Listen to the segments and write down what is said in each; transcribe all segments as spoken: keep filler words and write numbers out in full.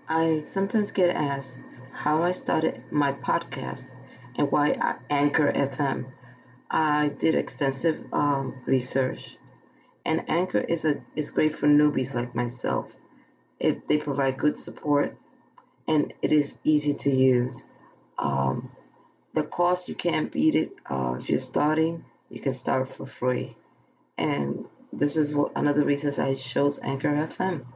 I sometimes get asked how I started my podcast and why I Anchor F M. I did extensive um, research, and Anchor is a is great for newbies like myself. It, they provide good support, and it is easy to use. Um, the cost, you can't beat it. Uh, if you're starting, you can start for free, and this is what, another reasons I chose Anchor F M.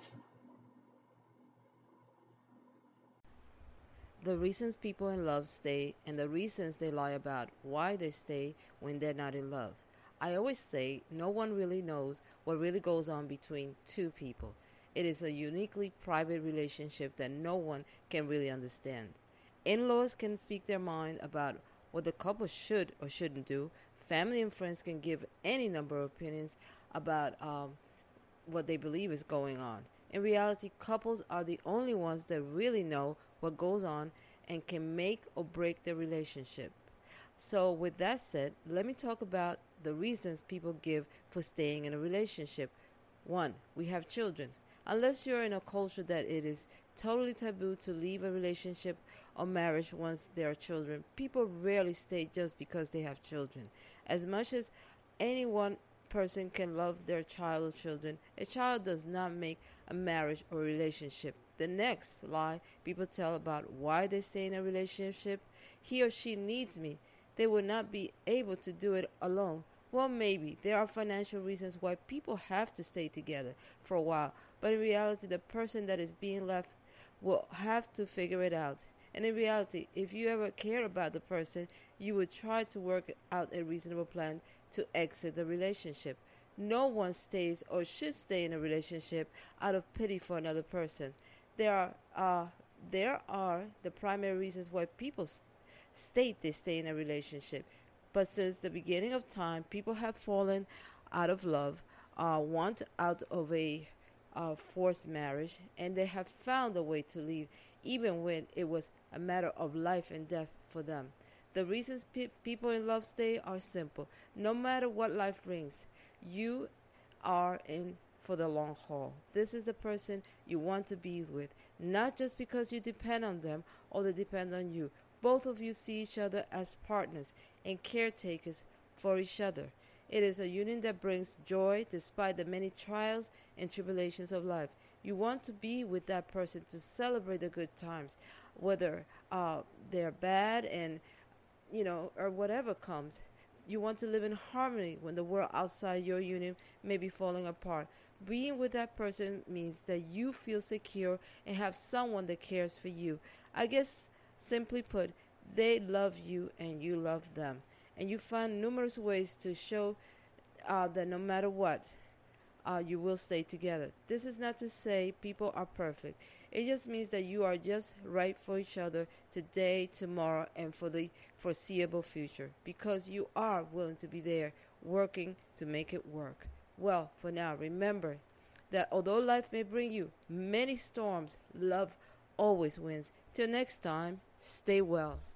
The reasons people in love stay and the reasons they lie about why they stay when they're not in love. I always say no one really knows what really goes on between two people. It is a uniquely private relationship that no one can really understand. In laws can speak their mind about what the couple should or shouldn't do. Family and friends can give any number of opinions about um, what they believe is going on. In reality, couples are the only ones that really know what goes on and can make or break their relationship. So, with that said, let me talk about the reasons people give for staying in a relationship. One, we have children. Unless you're in a culture that it is totally taboo to leave a relationship or marriage once there are children, people rarely stay just because they have children. As much as any one person can love their child or children, a child does not make a marriage or relationship. The next lie people tell about why they stay in a relationship: he or she needs me. They will not be able to do it alone. Well, maybe there are financial reasons why people have to stay together for a while, but in reality, the person that is being left will have to figure it out. And in reality, if you ever care about the person, you would try to work out a reasonable plan to exit the relationship. No one stays or should stay in a relationship out of pity for another person. There are uh, there are the primary reasons why people s- state they stay in a relationship. But since the beginning of time, people have fallen out of love, uh, want out of a uh, forced marriage, and they have found a way to leave, even when it was a matter of life and death for them. The reasons pe- people in love stay are simple. No matter what life brings, you are in for the long haul. This is the person you want to be with, not just because you depend on them or they depend on you. Both of you see each other as partners and caretakers for each other. It is a union that brings joy despite the many trials and tribulations of life. You want to be with that person to celebrate the good times, whether uh, they're bad and you know, or whatever comes. You want to live in harmony when the world outside your union may be falling apart. Being with that person means that you feel secure and have someone that cares for you. I guess, simply put, they love you and you love them. And you find numerous ways to show uh, that no matter what, uh, you will stay together. This is not to say people are perfect. It just means that you are just right for each other today, tomorrow, and for the foreseeable future because you are willing to be there working to make it work. Well, for now, remember that although life may bring you many storms, love always wins. Till next time, stay well.